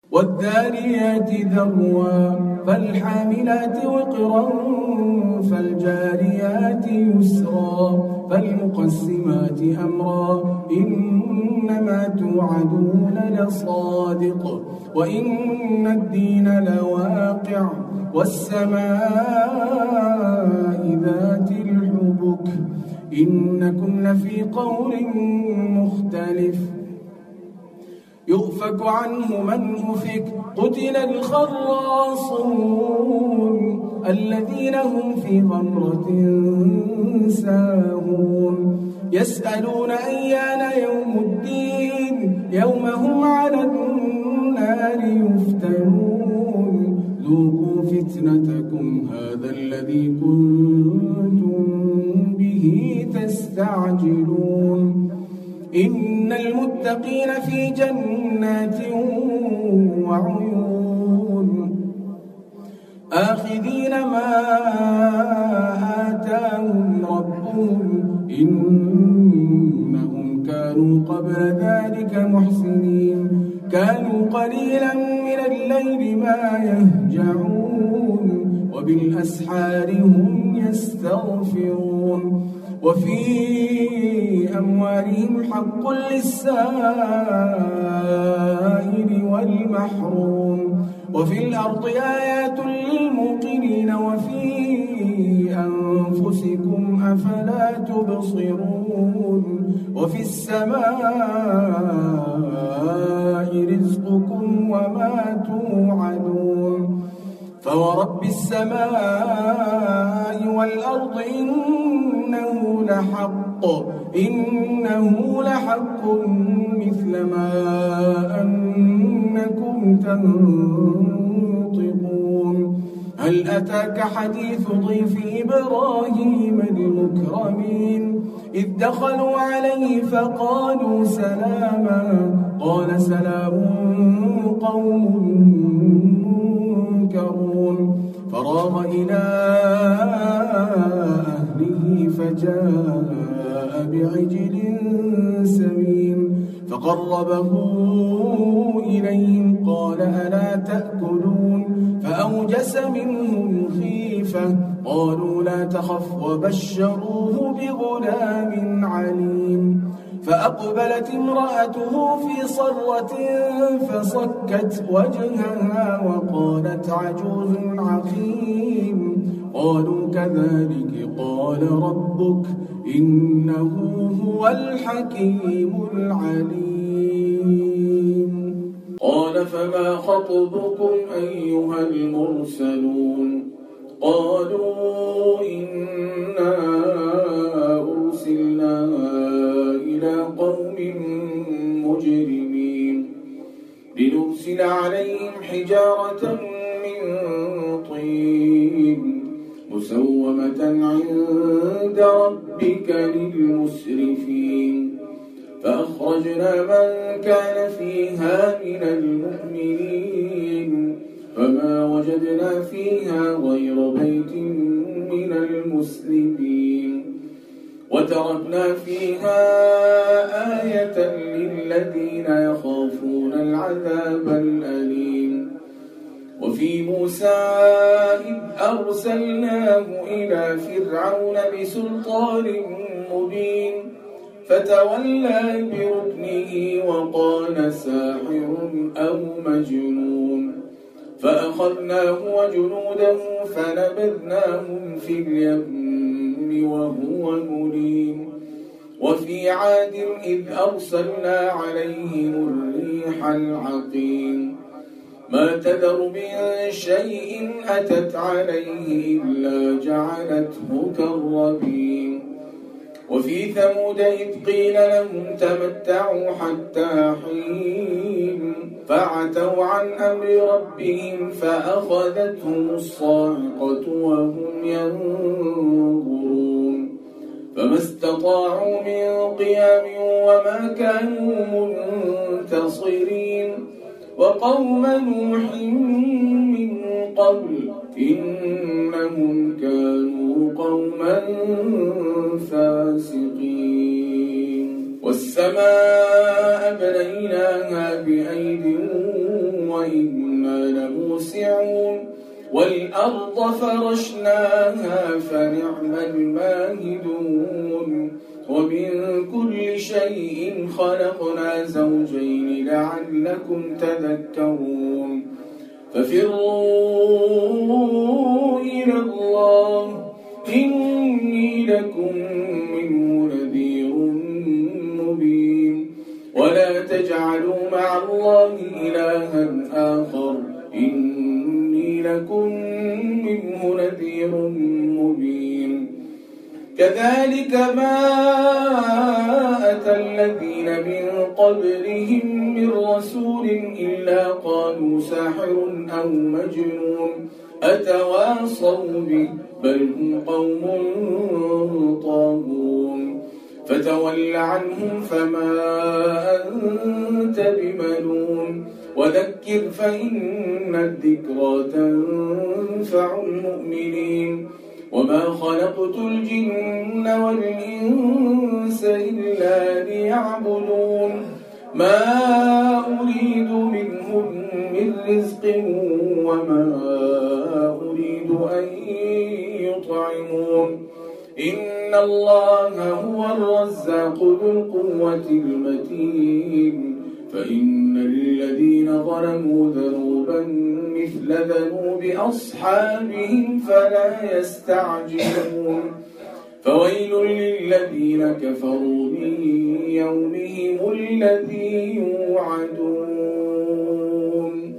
والذاريات ذروا فالحاملات وقرا فالجاريات يسرا فالمقسمات أمرا إنما توعدون لصادق وإن الدين لواقع والسماء ذات الحبك إنكم لفي قول مختلف يؤفك عنه من أفك قتل الخراصون الذين هم في غمرة ساهون يسألون أيان يوم الدين يوم هم على النار يفتنون ذوقوا فتنتكم هذا الذي كنتم به تستعجلون إن المتقين في جنات وعيون آخذين ما آتاهم ربهم إنهم كانوا قبل ذلك محسنين كانوا قليلا من الليل ما يهجعون وبالأسحار هم يستغفرون وفي أموالهم حق للسائل والمحروم وفي الأرض آيات للموقنين وفي أنفسكم أفلا تبصرون وفي السماء رزقكم وما توعدون فورب السماء والأرض إنه لحق مثل ما أنكم تنطقون هل أتاك حديث ضيف إبراهيم المكرمين إذ دخلوا عليه فقالوا سلاما قال سلام قوم منكرون فراغ إلى أهله فجاء بعجل سمين فقربه إليهم قال ألا تأكلون فأوجس منهم خيفة قالوا لا تخف وبشروه بغلام عليم فأقبلت امرأته في صرة فصكت وجهها وقالت عجوز عقيم قالوا كذلك قال ربك إنه هو الحكيم العليم قال فما خطبكم أيها المرسلون قالوا إنا أرسلنا إلى قوم مجرمين لنرسل عليهم حجارة من طين مسومة عند ربك للمسرفين فأخرجنا من كان فيها من المؤمنين فما وجدنا فيها غير بيت من المسلمين وتركنا فيها آية للذين يخافون العذاب الأليم وفي موسى إذ أرسلناه إلى فرعون بسلطان مبين فتولى بركنه وقال ساحر أو مجنون فأخذناه وجنوده فنبذناهم في اليم وهو مليم وفي عاد إذ أرسلنا عليهم الريح العقيم ما تذر من شيء أتت عليه إلا جعلته كالرميم وفي ثمود إذ قيل لهم تمتعوا حتى حين فعتوا عن أمر ربهم فأخذتهم الصاعقة وهم ينظرون فما استطاعوا من قيام وما كانوا منتصرين وقوم نوح من قبل إنهم كانوا قوما فاسقين والسماء بنيناها بأيد وإنا لموسعون والأرض فرشناها فنعم الماهدون ومن كل شيء خلقنا زوجين لعلكم تذكرون ففروا إلى الله إني لكم منه نذير مبين ولا تجعلوا مع الله إلها آخر إني لكم منه نذير مبين كذلك ما أتى الذين من قبلهم من رسول إلا قالوا ساحر أو مجنون أتواصوا به بل هم قوم طاغون فتول عنهم فما أنت بملوم وذكر فإن الذكرى تنفع المؤمنين وما خلقت الجن والإنس إلا ليعبدون ما أريد منهم من رزق وما أريد أن يطعمون إن الله هو الرزاق ذو القوة المتين فإن للذين ظلموا ذنوبا مثل ذنوب أصحابهم فلا يستعجلون فويل للذين كفروا من يومهم الذي يوعدون